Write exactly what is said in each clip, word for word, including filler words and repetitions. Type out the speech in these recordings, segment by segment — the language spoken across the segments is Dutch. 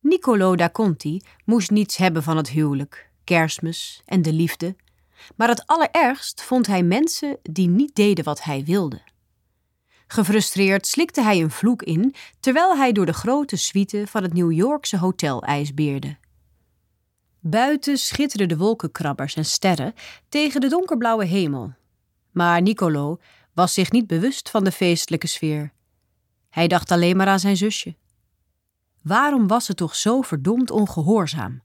Niccolò da Conti moest niets hebben van het huwelijk, Kerstmis en de liefde, maar het allerergst vond hij mensen die niet deden wat hij wilde. Gefrustreerd slikte hij een vloek in, terwijl hij door de grote suite van het New Yorkse hotel ijsbeerde. Buiten schitterden de wolkenkrabbers en sterren tegen de donkerblauwe hemel. Maar Niccolò was zich niet bewust van de feestelijke sfeer. Hij dacht alleen maar aan zijn zusje. Waarom was ze toch zo verdomd ongehoorzaam?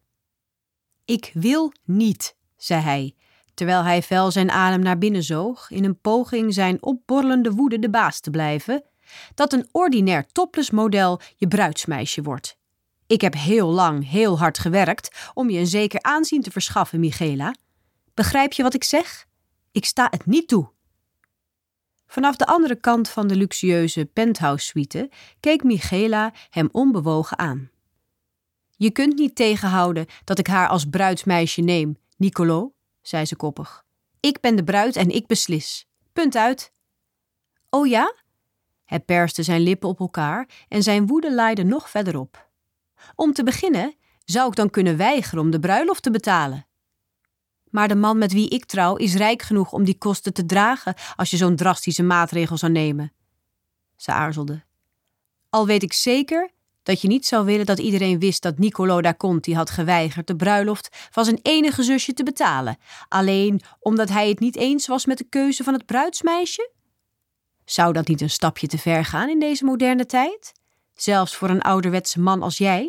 Ik wil niet, zei hij, terwijl hij fel zijn adem naar binnen zoog in een poging zijn opborrelende woede de baas te blijven, dat een ordinair topless model je bruidsmeisje wordt. Ik heb heel lang, heel hard gewerkt om je een zeker aanzien te verschaffen, Michela. Begrijp je wat ik zeg? Ik sta het niet toe. Vanaf de andere kant van de luxueuze penthouse-suite keek Michela hem onbewogen aan. Je kunt niet tegenhouden dat ik haar als bruidsmeisje neem, Niccolò, zei ze koppig. Ik ben de bruid en ik beslis. Punt uit. Oh ja? Hij perste zijn lippen op elkaar en zijn woede laaide nog verder op. Om te beginnen zou ik dan kunnen weigeren om de bruiloft te betalen. Maar de man met wie ik trouw is rijk genoeg om die kosten te dragen als je zo'n drastische maatregel zou nemen. Ze aarzelde. Al weet ik zeker dat je niet zou willen dat iedereen wist dat Niccolò da Conti had geweigerd de bruiloft van zijn enige zusje te betalen, alleen omdat hij het niet eens was met de keuze van het bruidsmeisje? Zou dat niet een stapje te ver gaan in deze moderne tijd? Zelfs voor een ouderwetse man als jij?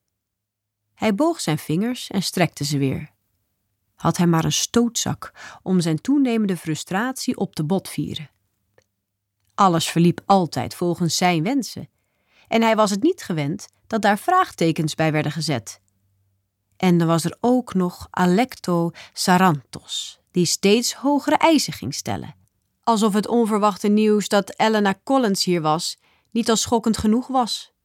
Hij boog zijn vingers en strekte ze weer. Had hij maar een stootzak om zijn toenemende frustratie op te botvieren. Alles verliep altijd volgens zijn wensen. En hij was het niet gewend dat daar vraagtekens bij werden gezet. En dan was er ook nog Alecto Sarantos, die steeds hogere eisen ging stellen. Alsof het onverwachte nieuws dat Elena Collins hier was niet al schokkend genoeg was.